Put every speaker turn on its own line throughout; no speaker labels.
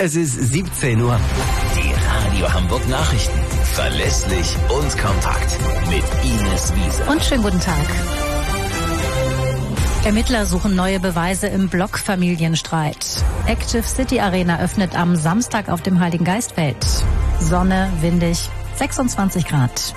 Es ist 17 Uhr.
Die Radio Hamburg Nachrichten. Verlässlich und kompakt. Mit Ines Wiese.
Und schönen guten Tag. Ermittler suchen neue Beweise im Block-Familienstreit. Active City Arena öffnet am Samstag auf dem Heiligen Geistfeld. Sonne, windig, 26 Grad.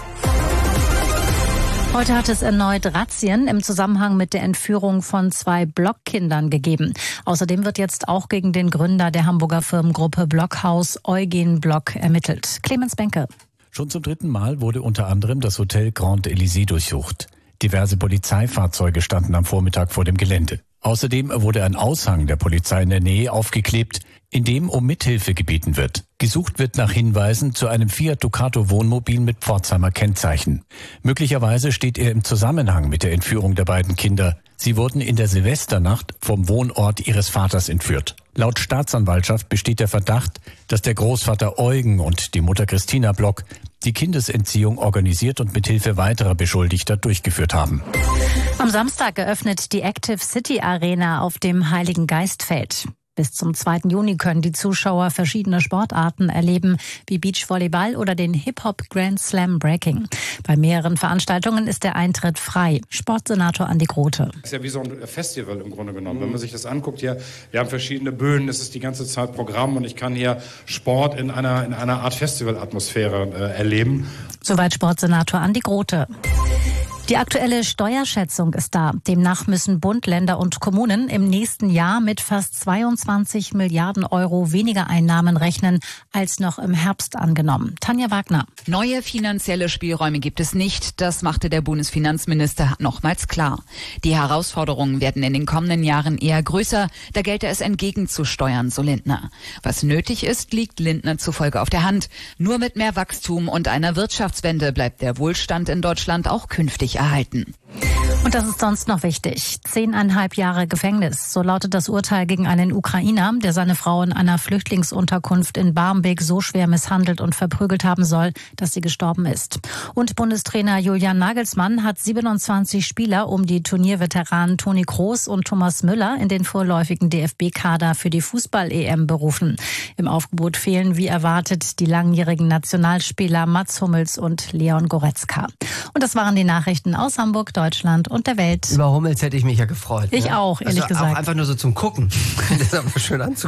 Heute hat es erneut Razzien im Zusammenhang mit der Entführung von 2 Blockkindern gegeben. Außerdem wird jetzt auch gegen den Gründer der Hamburger Firmengruppe Blockhaus, Eugen Block, ermittelt. Clemens Benke.
Schon zum 3. Mal wurde unter anderem das Hotel Grand Elysée durchsucht. Diverse Polizeifahrzeuge standen am Vormittag vor dem Gelände. Außerdem wurde ein Aushang der Polizei in der Nähe aufgeklebt, in dem um Mithilfe gebeten wird. Gesucht wird nach Hinweisen zu einem Fiat Ducato Wohnmobil mit Pforzheimer Kennzeichen. Möglicherweise steht er im Zusammenhang mit der Entführung der beiden Kinder. Sie wurden in der Silvesternacht vom Wohnort ihres Vaters entführt. Laut Staatsanwaltschaft besteht der Verdacht, dass der Großvater Eugen und die Mutter Christina Block die Kindesentziehung organisiert und mithilfe weiterer Beschuldigter durchgeführt haben.
Am Samstag eröffnet die Active City Arena auf dem Heiligen Geistfeld. Bis zum 2. Juni können die Zuschauer verschiedene Sportarten erleben, wie Beachvolleyball oder den Hip-Hop Grand Slam Breaking. Bei mehreren Veranstaltungen ist der Eintritt frei. Sportsenator Andi Grote.
Das ist ja wie so ein Festival im Grunde genommen. Wenn man sich das anguckt hier, wir haben verschiedene Bühnen, es ist die ganze Zeit Programm und ich kann hier Sport in einer Art Festivalatmosphäre erleben.
Soweit Sportsenator Andi Grote. Die aktuelle Steuerschätzung ist da. Demnach müssen Bund, Länder und Kommunen im nächsten Jahr mit fast 22 Milliarden Euro weniger Einnahmen rechnen, als noch im Herbst angenommen. Tanja Wagner.
Neue finanzielle Spielräume gibt es nicht. Das machte der Bundesfinanzminister nochmals klar. Die Herausforderungen werden in den kommenden Jahren eher größer. Da gelte es entgegenzusteuern, so Lindner. Was nötig ist, liegt Lindner zufolge auf der Hand. Nur mit mehr Wachstum und einer Wirtschaftswende bleibt der Wohlstand in Deutschland auch künftig erhalten.
Und das ist sonst noch wichtig. 10,5 Jahre Gefängnis. So lautet das Urteil gegen einen Ukrainer, der seine Frau in einer Flüchtlingsunterkunft in Barmbek so schwer misshandelt und verprügelt haben soll, dass sie gestorben ist. Und Bundestrainer Julian Nagelsmann hat 27 Spieler um die Turnierveteranen Toni Kroos und Thomas Müller in den vorläufigen DFB-Kader für die Fußball-EM berufen. Im Aufgebot fehlen, wie erwartet, die langjährigen Nationalspieler Mats Hummels und Leon Goretzka. Und das waren die Nachrichten aus Hamburg, Deutschland und der Welt.
Über Hummels hätte ich mich ja gefreut.
Ich auch, ehrlich gesagt.
Auch einfach nur so zum Gucken. Das ist aber schön anzugucken.